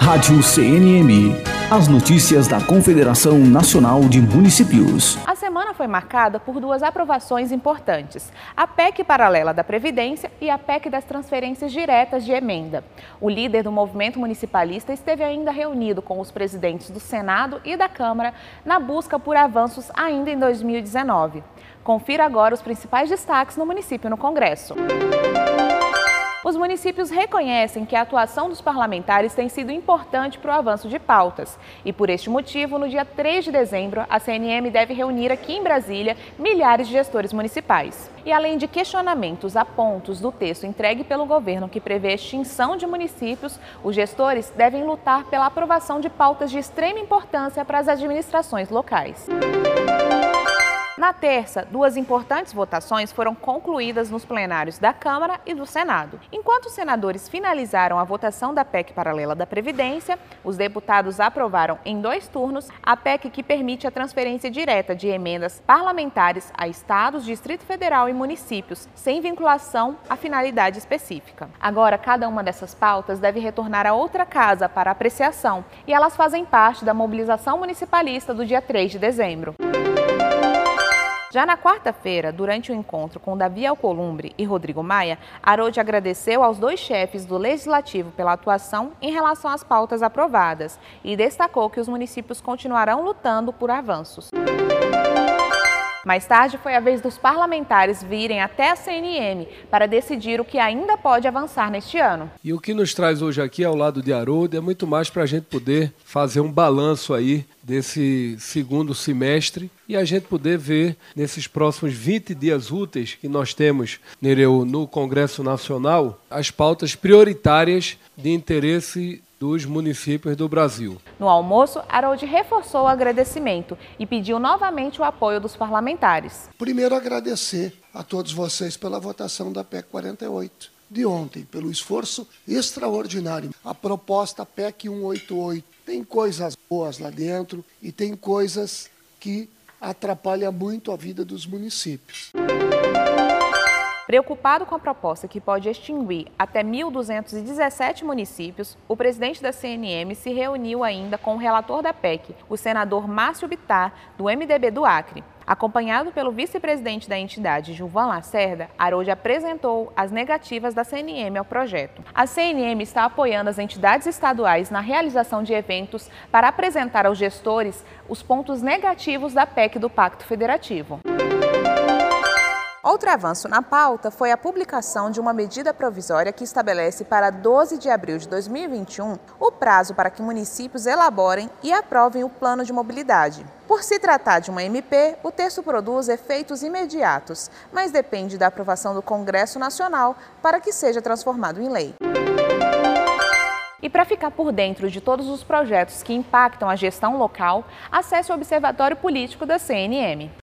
Rádio CNM. As notícias da Confederação Nacional de Municípios. A semana foi marcada por duas aprovações importantes: a PEC paralela da Previdência e a PEC das transferências diretas de emenda. O líder do movimento municipalista esteve ainda reunido com os presidentes do Senado e da Câmara na busca por avanços ainda em 2019. Confira agora os principais destaques no município no Congresso. Os municípios reconhecem que a atuação dos parlamentares tem sido importante para o avanço de pautas. E por este motivo, no dia 3 de dezembro, a CNM deve reunir aqui em Brasília milhares de gestores municipais. E além de questionamentos a pontos do texto entregue pelo governo que prevê a extinção de municípios, os gestores devem lutar pela aprovação de pautas de extrema importância para as administrações locais. Na terça, duas importantes votações foram concluídas nos plenários da Câmara e do Senado. Enquanto os senadores finalizaram a votação da PEC paralela da Previdência, os deputados aprovaram em 2 turnos a PEC que permite a transferência direta de emendas parlamentares a estados, Distrito Federal e municípios, sem vinculação à finalidade específica. Agora, cada uma dessas pautas deve retornar a outra casa para apreciação e elas fazem parte da mobilização municipalista do dia 3 de dezembro. Já na quarta-feira, durante o encontro com Davi Alcolumbre e Rodrigo Maia, Aroldi agradeceu aos 2 chefes do Legislativo pela atuação em relação às pautas aprovadas e destacou que os municípios continuarão lutando por avanços. Mais tarde, foi a vez dos parlamentares virem até a CNM para decidir o que ainda pode avançar neste ano. E o que nos traz hoje aqui ao lado de Aroldi é muito mais para a gente poder fazer um balanço aí desse segundo semestre e a gente poder ver nesses próximos 20 dias úteis que nós temos, Nereu, no Congresso Nacional, as pautas prioritárias de interesse dos municípios do Brasil. No almoço, Aroldi reforçou o agradecimento e pediu novamente o apoio dos parlamentares. Primeiro, agradecer a todos vocês pela votação da PEC 48 de ontem, pelo esforço extraordinário. A proposta PEC 188 tem coisas boas lá dentro e tem coisas que atrapalham muito a vida dos municípios. Preocupado com a proposta que pode extinguir até 1.217 municípios, o presidente da CNM se reuniu ainda com o relator da PEC, o senador Márcio Bittar, do MDB do Acre. Acompanhado pelo vice-presidente da entidade, Gilvan Lacerda, Aroldi apresentou as negativas da CNM ao projeto. A CNM está apoiando as entidades estaduais na realização de eventos para apresentar aos gestores os pontos negativos da PEC do Pacto Federativo. Outro avanço na pauta foi a publicação de uma medida provisória que estabelece para 12 de abril de 2021 o prazo para que municípios elaborem e aprovem o plano de mobilidade. Por se tratar de uma MP, o texto produz efeitos imediatos, mas depende da aprovação do Congresso Nacional para que seja transformado em lei. E para ficar por dentro de todos os projetos que impactam a gestão local, acesse o Observatório Político da CNM.